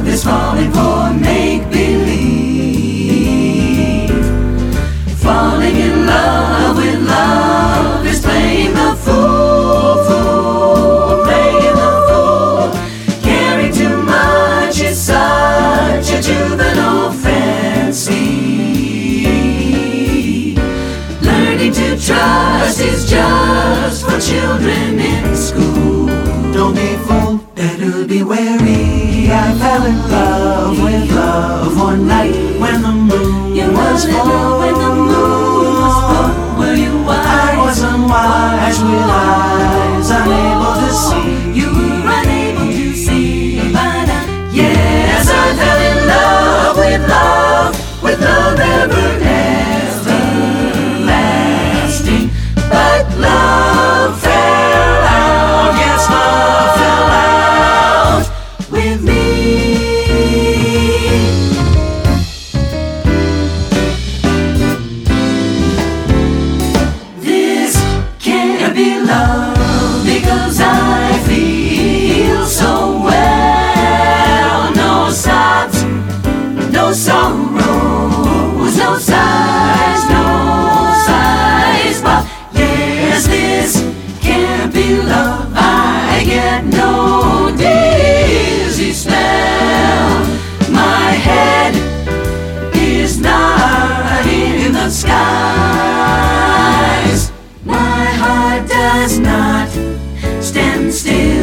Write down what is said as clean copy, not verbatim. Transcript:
is falling for make-believe. Falling in love with love is playing the fool, playing the fool. Caring too much is such a juvenile fancy. Learning to trust is just for children in school. Don't be fooled, better be wary. I fell in love with love one night when the moon was full. When the moon was full, were you wise? I was unwise with eyes unable to see. You were unable to see, but yes, I fell in love with love everlasting. But love fell out, yes, love fell out with me. This can't be love because I feel so well. No sobs, no sorrows, no sighs, but yes, this can't be love. I get no dizzy spell. My head is not in the skies. My heart does not stand still.